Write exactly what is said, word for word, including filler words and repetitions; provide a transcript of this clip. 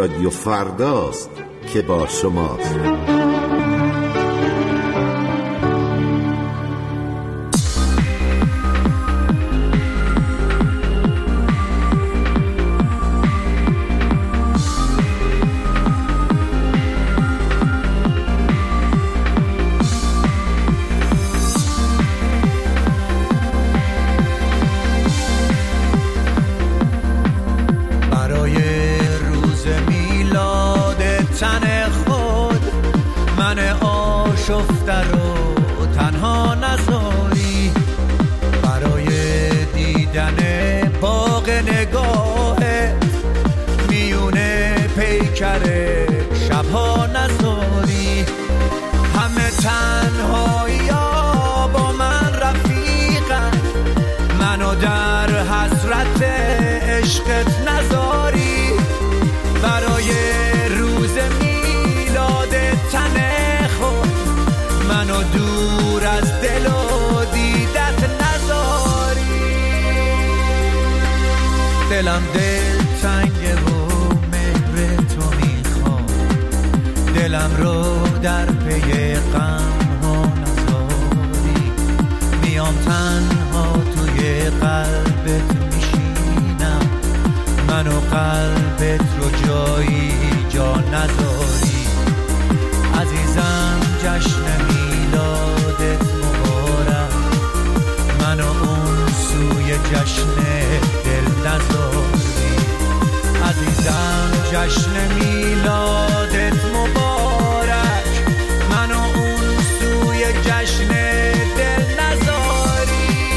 رادیو فرداست که با شماست. شفته رو تنها نذاری، برای دیدن باغ نگاهت میونه پیکر شبها نذاری. همه تنهایی ها با من رفیقن، منو در حسرت عشقت نذاری. برای روز میلاد تن خود منو دور از دل و دیدت نذاری. دلم دل تنگه و مهر تو میخوام، دلم رو در پی غم ها نذاری. میام تنها توی قلبت میشینم، منو قلبت رو جایی جا نذاری. عزیزم جشن میلادت مبارک، منو اون سوی جشن دل نذاری. عزیزم جشن میلاد